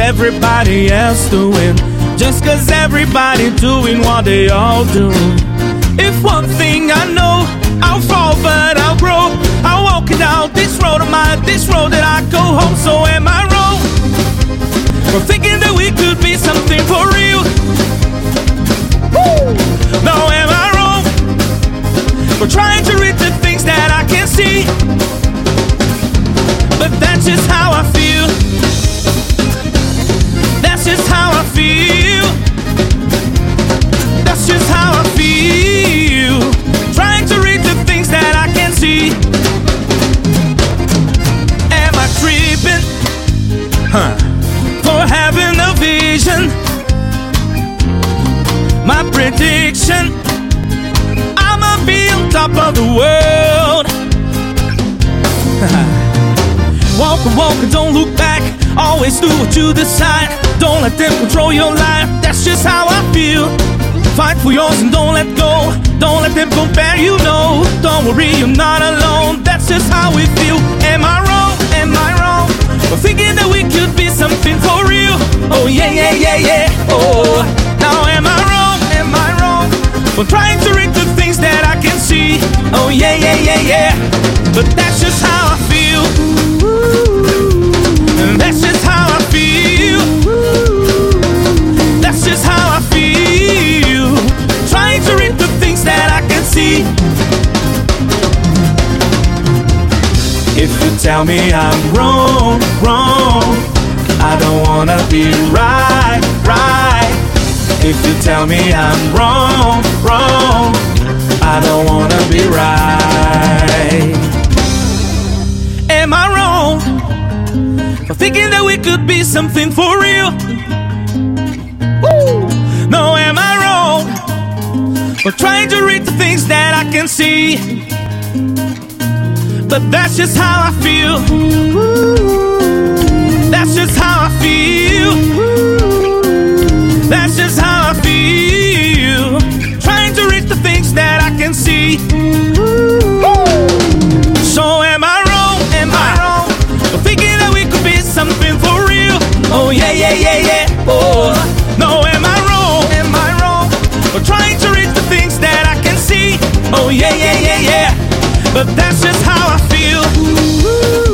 everybody else doing, just 'cause everybody doing what they all do. If one thing I know, I'll fall but I'll grow. I'm walking down this road of mine, this road that I go home. So am I wrong for thinking that we could be something for real? Woo! No, am I wrong for trying to read the things that I can see? But that's just how I feel. That's just how I feel. That's just how I feel. Trying to read the things that I can see. Am I tripping? For having a vision. My prediction, I'ma be on top of the world. Walk and walk and don't look back. Always do what you decide. Don't let them control your life. That's just how I feel. Fight for yours and don't let go. Don't let them compare, you know. Don't worry, you're not alone. That's just how we feel. Am I wrong? Am I wrong for thinking that we could be something for real? Oh yeah, yeah, yeah, yeah. Oh, now am I wrong? Am I wrong for trying to read the things that I can see? Oh yeah, yeah, yeah, yeah. But that's just how I feel. And that's just how I feel. That's just how I feel. Trying to read the things that I can see. If you tell me I'm wrong, wrong, I don't wanna be right, right. If you tell me I'm wrong, wrong, I don't wanna be right. Am I wrong for thinking that we could be something for real? Woo! No, am I wrong for trying to read the things that I can see? But that's just how I feel. That's just how I feel. That's just how I feel. Trying to read the things that I can see. So am I wrong? Am I wrong for thinking that we could be something for real? Oh yeah, yeah, yeah, yeah. Oh, no, am I wrong? Am I wrong for trying to read the things that I can see? Oh yeah, yeah, yeah, yeah. But that's just how I feel.